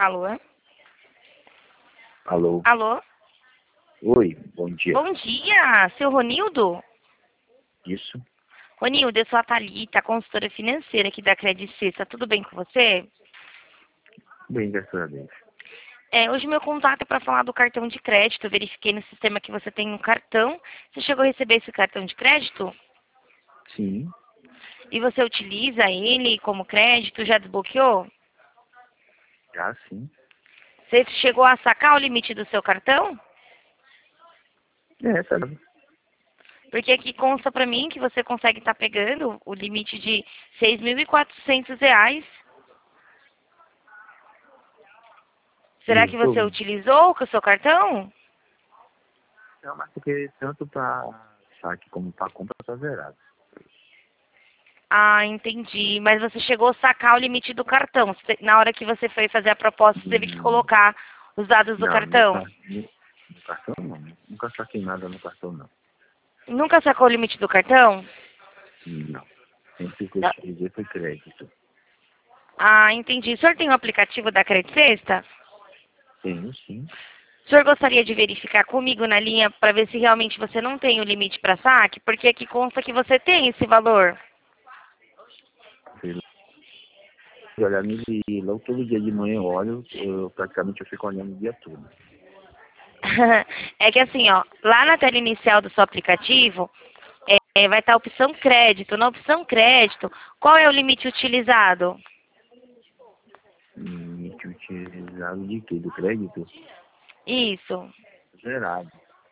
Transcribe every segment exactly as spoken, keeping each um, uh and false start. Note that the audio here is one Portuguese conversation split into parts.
Alô? Alô? Alô? Oi, bom dia. Bom dia, seu Ronildo? Isso? Ronildo, eu sou a Thalita, consultora financeira aqui da Credit Suisse. Tá tudo bem com você? Bem, graças a Deus. É, hoje meu contato é para falar do cartão de crédito. Eu verifiquei no sistema que você tem um cartão. Você chegou a receber esse cartão de crédito? Sim, E você utiliza ele como crédito? Já desbloqueou? já sim. Você chegou a sacar o limite do seu cartão? É, sabe? Porque aqui consta para mim que você consegue estar pegando o limite de seis mil e quatrocentos reais. Será Eu que tô... você utilizou com o seu cartão? Não, mas porque tanto para saque como para compra tá zerado. Ah, entendi. Mas você chegou a sacar o limite do cartão. Você- Na hora que você foi fazer a proposta, você teve que Hum, colocar os dados do não, no, cartão. car... no, no cartão não. Nunca saquei nada no cartão, não. Nunca sacou o limite do cartão? Não. Sempre que eu Não. utilizei foi crédito. Ah, entendi. O senhor tem o aplicativo da Credit Sexta? Tenho sim. O senhor gostaria de verificar comigo na linha para ver se realmente você não tem o limite para saque? Porque aqui consta que você tem esse valor. Fui olhar no e logo todo dia de manhã eu olho, eu praticamente eu fico olhando o dia todo. É que assim, ó, lá na tela inicial do seu aplicativo, é, vai estar a opção crédito. Na opção crédito, qual é o limite utilizado? Limite utilizado de quê? Do crédito? Isso. Zerado.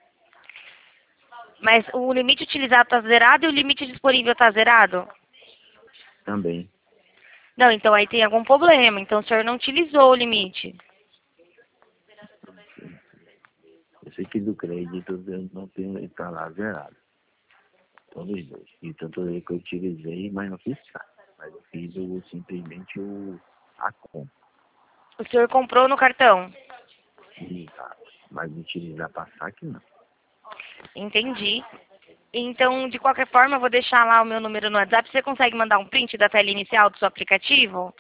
Mas o limite utilizado está zerado e o limite disponível está zerado? Também. Não, então aí tem algum problema. Então o senhor não utilizou o limite. Eu sei que do crédito eu não tenho, ele tá lá zerado. Todos os dois. E tanto ele que eu utilizei, mas não fiz saque. Mas eu fiz o, simplesmente o, a compra. O senhor comprou no cartão? Exato. Mas utilizar para saque, não. Entendi. Então, de qualquer forma, eu vou deixar lá o meu número no WhatsApp. Você consegue mandar um print da tela inicial do seu aplicativo?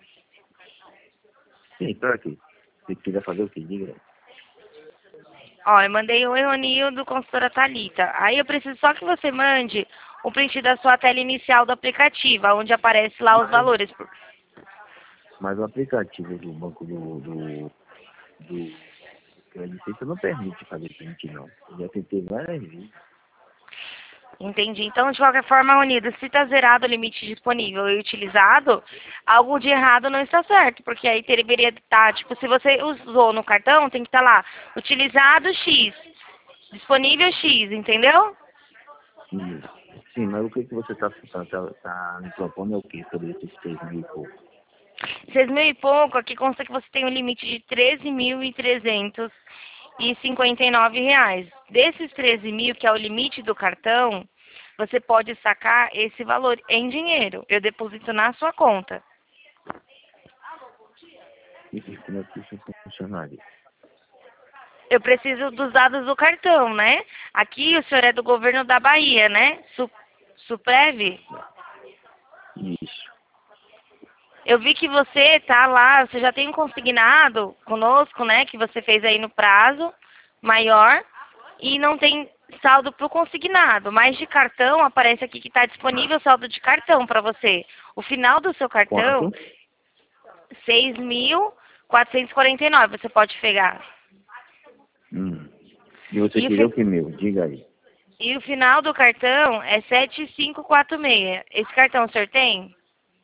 Sim, para quê? Você quiser fazer o quê? Diga aí. Ó, eu mandei o Eronil do consultora Thalita. Aí eu preciso só que você mande o print da sua tela inicial do aplicativo, onde aparece lá os Mas, valores. mas o aplicativo do banco do, do, do crédito não permite fazer print, não. Eu já tentei várias vezes. Entendi. Então, de qualquer forma, Unido, se está zerado o limite disponível e utilizado, algo de errado não está certo, porque aí deveria estar, tipo, se você usou no cartão, tem que estar lá, utilizado X, disponível X, entendeu? Sim, sim, mas o que, que você está tá, tá, tá me propondo é o quê sobre esses três mil e pouco? Seis mil e pouco, aqui consta que você tem um limite de treze mil e trezentos e cinquenta e nove reais. Desses treze mil, que é o limite do cartão, você pode sacar esse valor em dinheiro. Eu deposito na sua conta. E como é que isso funcionaria? Eu preciso dos dados do cartão, né? Aqui o senhor é do governo da Bahia, né? Su Suprev? Isso. Eu vi que você tá lá, você já tem um consignado conosco, né? Que você fez aí no prazo maior e não tem saldo para o consignado. Mas de cartão, aparece aqui que está disponível saldo de cartão para você. O final do seu cartão, Quanto? seis mil quatrocentos e quarenta e nove, você pode pegar. Hum. E você E o, queria o fi- que meu? Diga aí. e o final do cartão é sete mil quinhentos e quarenta e seis. Esse cartão o senhor tem?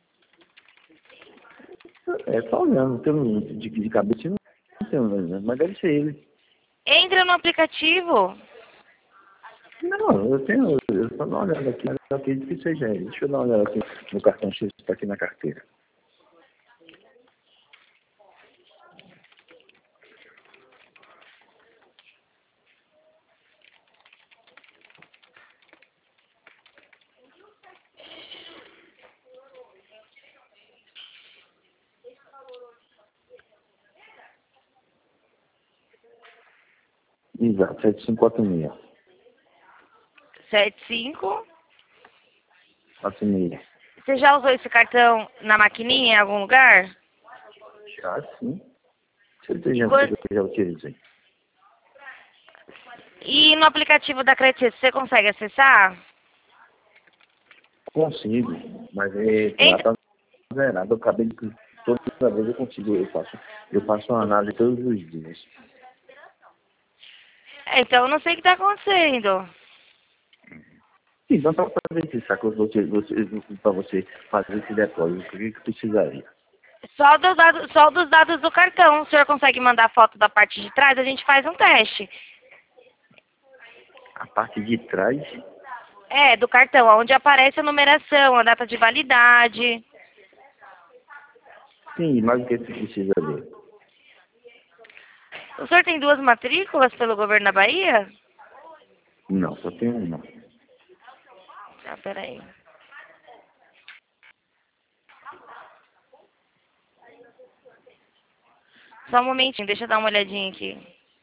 É, só olhando, não tenho de, de cabeça, não tenho, né? Mas deve ser ele. Entra no aplicativo. Não, eu tenho, eu só dou uma olhada aqui, mas eu acredito que seja ele. Deixa eu dar uma olhada aqui no cartão X que está aqui na carteira. Exato, sete cinco quatro seis. sete cinco. quatro seis. Você já usou esse cartão na maquininha em algum lugar? Já sim. Certeza Quando- que eu já utilizei. E no aplicativo da Cretice, você consegue acessar? Consigo, mas é, lá Então, tá zerado. Eu acabei de. Toda vez eu consigo, eu faço, eu faço uma análise todos os dias. então eu não sei o que está acontecendo. Então, para fazer esse saco, você, você, para você fazer esse depósito, o que, que precisaria? Só dos, dados, só dos dados do cartão. O senhor consegue mandar foto da parte de trás? A gente faz um teste. A parte de trás, É, do cartão, onde aparece a numeração, a data de validade. sim, mas o que você precisa ver? O senhor tem duas matrículas pelo governo da Bahia? Não, só tem uma. Ah, peraí. Só um momentinho, deixa eu dar uma olhadinha aqui.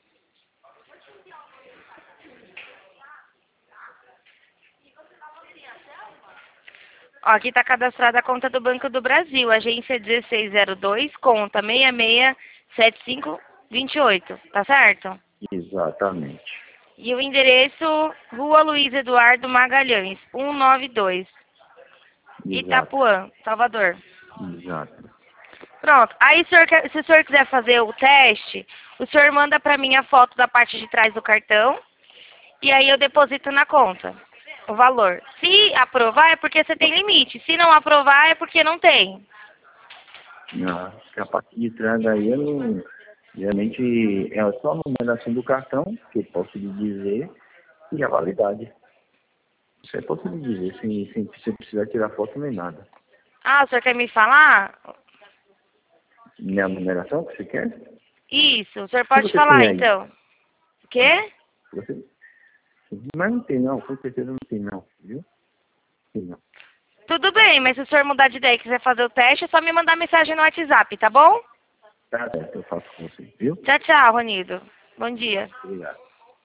Ó, aqui está cadastrada a conta do Banco do Brasil, agência dezesseis zero dois, conta seis seis sete cinco dois oito, tá certo? Exatamente. E o endereço, Rua Luiz Eduardo Magalhães, cento e noventa e dois, Exato. Itapuã, Salvador. Exato. Pronto. Aí, o senhor quer- se o senhor quiser fazer o teste, o senhor manda para mim a foto da parte de trás do cartão e aí eu deposito na conta o valor. Se aprovar é porque você tem limite. Se não aprovar é porque não tem. Ah, a parte de trás aí eu não. Geralmente é só a numeração do cartão, que eu posso lhe dizer, e a validade. Isso aí eu posso lhe dizer, sem, sem, sem precisar tirar foto nem nada. Ah, o senhor quer me falar? Nem a numeração que você quer? Isso, o senhor O que pode você falar tem aí? então. O quê? Você... Mas não tem não, com certeza não tem não, viu? Tem não. Tudo bem, mas se o senhor mudar de ideia e quiser fazer o teste, é só me mandar mensagem no WhatsApp, tá bom? Tá certo, eu faço com você, viu? Tchau, tchau, Ronido. Bom dia. Obrigado.